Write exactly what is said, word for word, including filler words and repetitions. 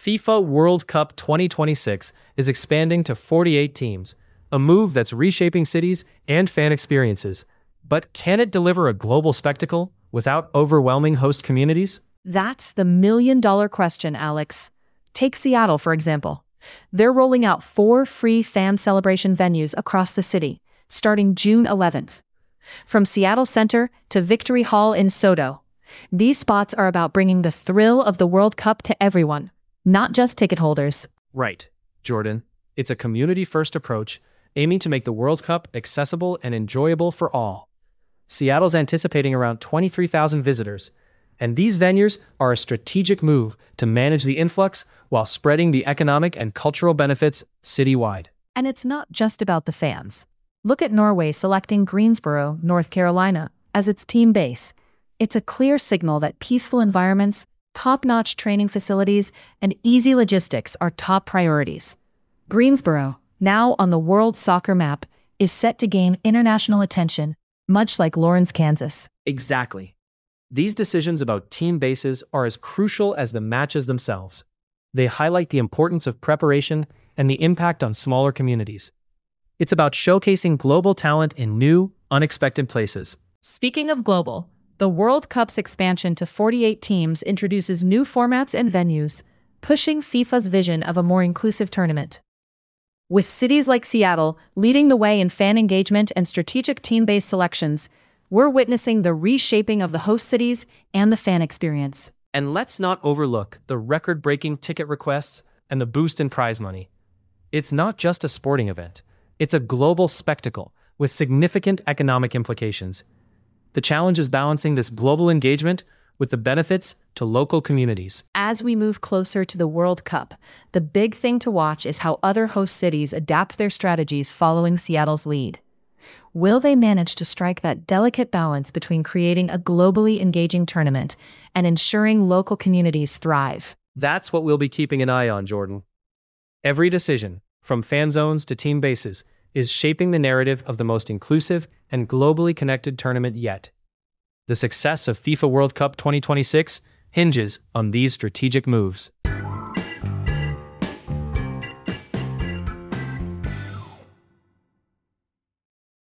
FIFA World Cup twenty twenty-six is expanding to forty-eight teams, a move that's reshaping cities and fan experiences. But can it deliver a global spectacle without overwhelming host communities? That's the million-dollar question, Alex. Take Seattle, for example. They're rolling out four free fan celebration venues across the city, starting June eleventh. From Seattle Center to Victory Hall in SoDo, these spots are about bringing the thrill of the World Cup to everyone, not just ticket holders. Right, Jordan. It's a community-first approach aiming to make the World Cup accessible and enjoyable for all. Seattle's anticipating around twenty-three thousand visitors, and these venues are a strategic move to manage the influx while spreading the economic and cultural benefits citywide. And it's not just about the fans. Look at Norway selecting Greensboro, North Carolina, as its team base. It's a clear signal that peaceful environments, top-notch training facilities, and easy logistics are top priorities. Greensboro, now on the world soccer map, is set to gain international attention, much like Lawrence, Kansas. Exactly. These decisions about team bases are as crucial as the matches themselves. They highlight the importance of preparation and the impact on smaller communities. It's about showcasing global talent in new, unexpected places. Speaking of global, the World Cup's expansion to forty-eight teams introduces new formats and venues, pushing FIFA's vision of a more inclusive tournament. With cities like Seattle leading the way in fan engagement and strategic team-based selections, we're witnessing the reshaping of the host cities and the fan experience. And let's not overlook the record-breaking ticket requests and the boost in prize money. It's not just a sporting event. It's a global spectacle with significant economic implications. The challenge is balancing this global engagement with the benefits to local communities. As we move closer to the World Cup, the big thing to watch is how other host cities adapt their strategies following Seattle's lead. Will they manage to strike that delicate balance between creating a globally engaging tournament and ensuring local communities thrive? That's what we'll be keeping an eye on, Jordan. Every decision, from fan zones to team bases, is shaping the narrative of the most inclusive and globally connected tournament yet. The success of FIFA World Cup twenty twenty-six hinges on these strategic moves.